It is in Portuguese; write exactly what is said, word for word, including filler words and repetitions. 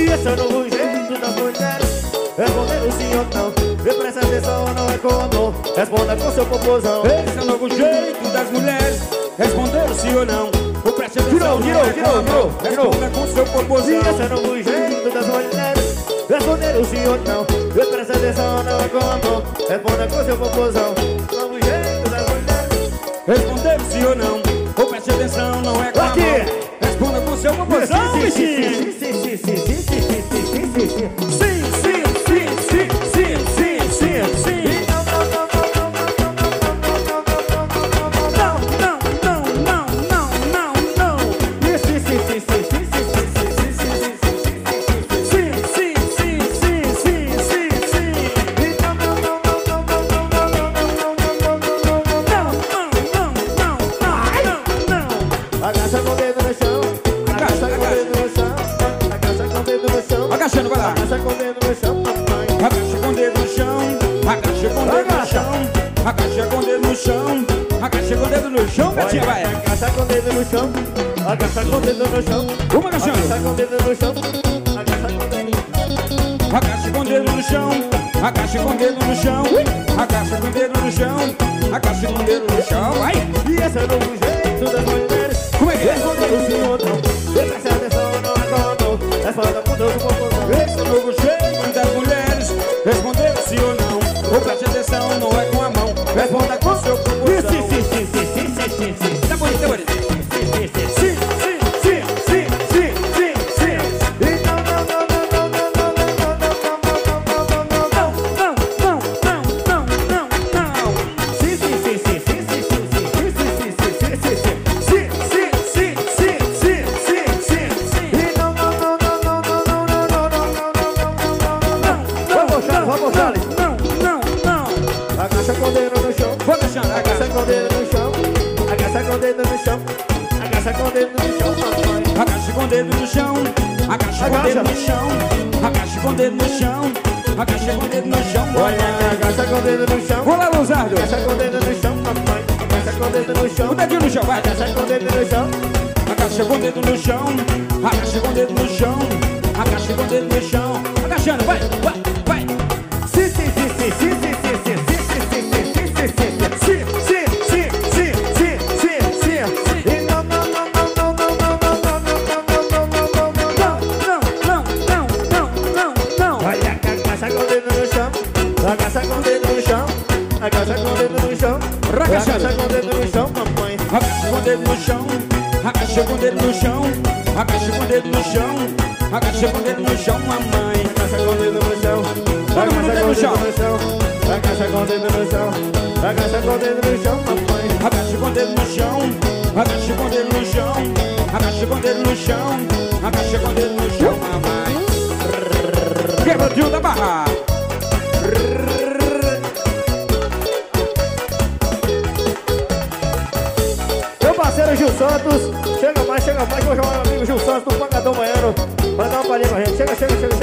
E esse é o novo jeito das mulheres, respondendo sim ou não. E presta atenção, não é com amor, responda com seu popozão. Esse é o novo jeito das mulheres, respondendo sim ou não. O preste atenção, Virou, não é virou, com virou, amor, virou. responda com seu E popozão. esse é o novo jeito das mulheres, respondendo sim ou não. E presta atenção, não é com amor, responda com seu popozão. Novo jeito das mulheres, Respondendo sim ou não. O preste atenção, não é com aqui. amor, responda com seu popozão, Sim, sim, bichinho. sim, sim, sim, sim, sim, sim, sim, sim, sim, sim, sim. Sim, sim, sim, sim, sim, sim, sim, sim. Não, não, não, não, não, não, não. Sim, sim, sim, sim, sim, sim, sim, sim, sim, sim, sim, sim. Sim, sim, sim, sim, sim, sim, sim. Não, não, não, não, não, não, não, não, não, não. Agacha com o dedo no chão, agacha com o dedo no chão, agacha com o dedo no chão, Agachando, vai lá. agacha com o dedo no chão, papai. Agacha com o dedo no chão, agacha com o dedo no chão, agacha com o dedo no chão, agacha com o dedo no chão, Betinha, vai. Agacha com o dedo no chão, agacha com o dedo no chão, Uma agachando. agacha com o dedo no chão, agacha com o dedo no chão. Agacha com o dedo no chão, agacha com o dedo no chão, agacha com o dedo no chão, agacha com o dedo no chão, vai. E esse é o novo jeito das mulheres, Como é que é? respondendo sim ou não. E presta atenção, não é com amor, responda com todo o popozão. Esse é o novo jeito das mulheres, responder sim ou não. Ou preste atenção, não é com a mão, responda com seu popozão. Sim, sim, sim, sim, sim, sim, sim, sim. Tá bonito, tá bonito. Sim, sim, sim. Sim, sim, sim, sim, sim, sim, sim. E não, não, não, não, não, não, não, não, não, não, não, não, não, não. Não, não, não, não, não, não. Sim, sim, sim, sim, sim, sim, sim, sim, sim, sim, sim, sim, sim, sim. Sim, sim, sim, sim, sim, sim, sim, sim. E não, não, não, não, não, não, não, não, não, não, não, não, não. Vamos, Charles, vamos, Charles. Não, não, não. Agacha com o dedo no chão, Vou deixando, agacha agacha. com o dedo no chão, agacha com o dedo no chão, agacha com o dedo no chão, papai. Agache com o dedo no chão, agache com o dedo no chão, agache com o dedo no chão, agache com o dedo no chão. Olha, agacha com o dedo no chão, Vou lá, Luzardo. agacha com o dedo no chão, papai. Agacha com o dedo no chão, O dedinho no chão, vai. agacha com o dedo no chão. Agacha com o dedo no chão, agacha com o dedo no chão, agacha com o dedo no chão. Agachando, vai, vai, vai. Sim, sim, sim, sim, sim, sim, sim, sim, sim, sim, sim, sim, sim, sim, sim. Sim, sim, sim, sim, sim, sim, sim, sim. E não, não, não, não, não, não, não, não, não, não, não, não, não, não, não. Não, não, não, não, não, não. Olha, agacha com o dedo no chão, agacha com o dedo no chão, agacha com o dedo no chão, agacha com o dedo no chão, mamãe. Agacha com o dedo no chão, agacha com o dedo no chão, agacha com o dedo no chão, agacha com o dedo no chão, mamãe. Agacha com o dedo no chão, agacha com o dedo no chão, agacha com o dedo no chão, agacha com o dedo no chão, mamãe. Agacha com o dedo no chão, agacha com o dedo no chão, agacha com o dedo no chão, agacha com o dedo no chão, mamãe. Quebra o tio da barra. Meu parceiro Gil Santos, chega mais, chega mais, vou chamar meu amigo Gil Santos do Pancadão Baiano, pra dar uma palhinha com a gente. Chega, chega, chega.